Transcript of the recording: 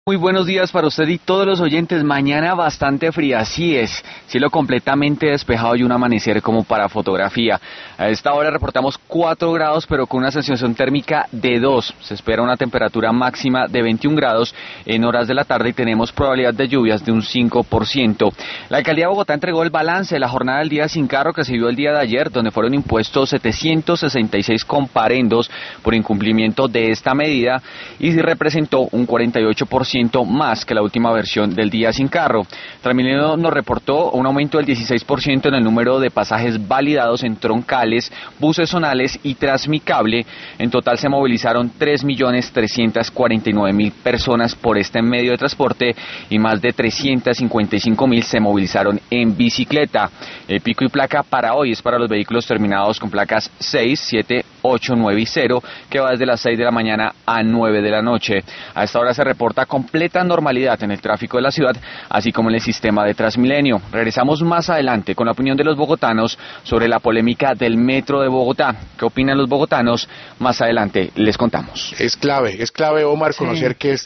Muy buenos días para usted y todos los oyentes. Mañana bastante fría, así es. Cielo completamente despejado y un amanecer como para fotografía. A esta hora reportamos 4 grados, pero con una sensación térmica de 2. Se espera una temperatura máxima de 21 grados en horas de la tarde y tenemos probabilidad de lluvias de un 5%. La alcaldía de Bogotá entregó el balance de la jornada del día sin carro que se dio el día de ayer, donde fueron impuestos 766 comparendos por incumplimiento de esta medida y representó un 48% más que la última versión del día sin carro. Transmilenio nos reportó un aumento del 16% en el número de pasajes validados en troncales, buses zonales y Transmicable. En total se movilizaron 3.349.000 personas por este medio de transporte y más de 355.000 se movilizaron en bicicleta. El pico y placa para hoy es para los vehículos terminados con placas 6, 7, 8, 9 y 0, que va desde las 6 de la mañana a 9 de la noche. A esta hora se reporta completa normalidad en el tráfico de la ciudad, así como en el sistema de Transmilenio. Regresamos más adelante con la opinión de los bogotanos sobre la polémica del metro de Bogotá. ¿Qué opinan los bogotanos? Más adelante les contamos. Es clave, Omar, conocer qué es